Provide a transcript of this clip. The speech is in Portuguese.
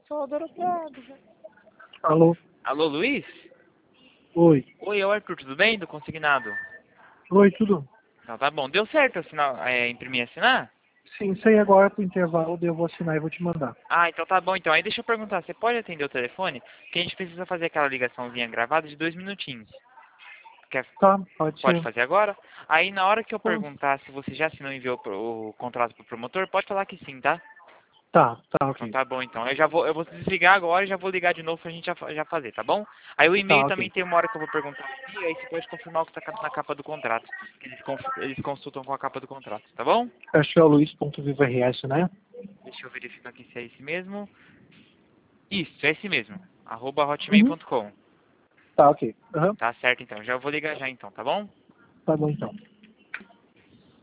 Só adoro piada. Alô? Alô, Luiz? Oi. Oi, é o Arthur, tudo bem? Do Consignado. Oi, tudo? Então tá bom. Deu certo assinar, imprimir e assinar? Sim, sei agora pro intervalo, daí eu vou assinar e vou te mandar. Ah, então tá bom. Então, aí deixa eu perguntar, você pode atender o telefone? Que a gente precisa fazer aquela ligaçãozinha gravada de 2 minutinhos. Quer, Tá, pode pode ser. fazer agora? Aí na hora que eu Tá, perguntar se você já assinou e enviou o contrato pro promotor, pode falar que sim, tá? tá, Então ok. tá bom, então. Eu vou desligar agora e já vou ligar de novo pra gente já fazer, tá bom? Aí o Tá, e-mail também ok. tem uma hora que eu vou perguntar aqui, aí você pode confirmar o que tá na capa do contrato. Que eles consultam com a capa do contrato, tá bom? Acho que é o luiz.vivrs, né? Deixa eu verificar aqui se é esse mesmo. Isso, é esse mesmo. Uhum. @hotmail.com. Tá, ok. Aham. Tá certo então. Já vou ligar já então, tá bom? Tá bom então.